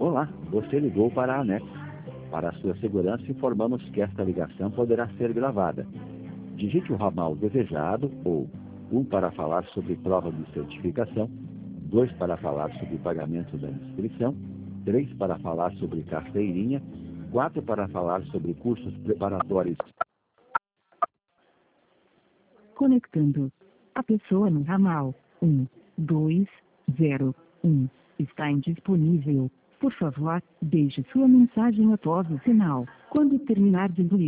Olá, você ligou para a ANEC. Para a sua segurança, informamos que esta ligação poderá ser gravada. Digite o ramal desejado ou 1 para falar sobre prova de certificação, 2 para falar sobre pagamento da inscrição, 3 para falar sobre carteirinha, 4 para falar sobre cursos preparatórios. Conectando. A pessoa no ramal 1201 está indisponível. Por favor, deixe sua mensagem após o sinal. Quando terminar de ligar,